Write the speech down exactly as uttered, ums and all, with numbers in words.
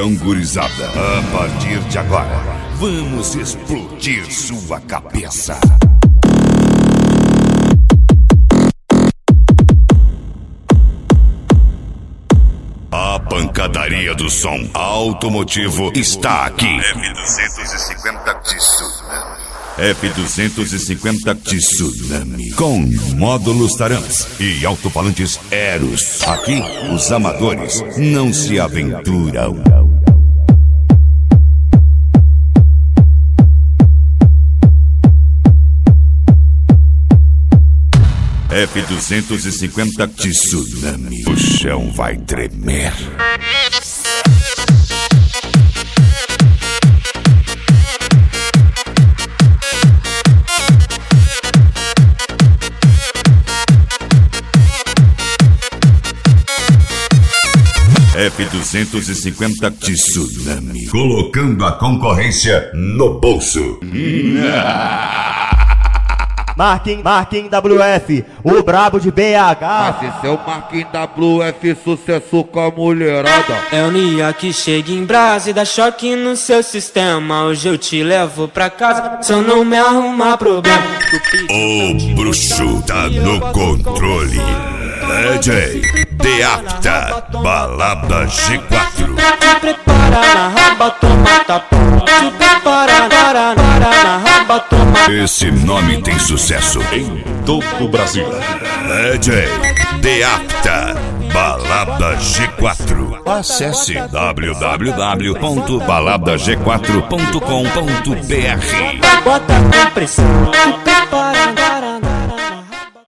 Atenção, gurizada. A partir de agora, vamos explodir sua cabeça. A pancadaria do som automotivo está aqui. F duzentos e cinquenta Tsunami. F duzentos e cinquenta Tsunami. Com módulos Tarans e alto-falantes Eros. Aqui, os amadores não se aventuram. F duzentos e cinquenta Tsunami. O chão vai tremer. F duzentos e cinquenta Tsunami. Colocando a concorrência no bolso. Marquinhos, Marquinhos W F, o brabo de B H. Mas esse é o Marquinhos W F, sucesso com a mulherada. É o Nia que chega em brasa e dá choque no seu sistema. Hoje eu te levo pra casa, só não me arrumar problema. O bruxo tá no controle. D J Deapta, balada G quatro. Se prepara na raba, toma tapa. Se prepara na, na, na raba, toma. Esse nome tem sucesso em todo o Brasil. D J Deapta, balada G quatro. Acesse w w w ponto balada g quatro ponto com ponto b r. Bota com pressão, se prepara na, na,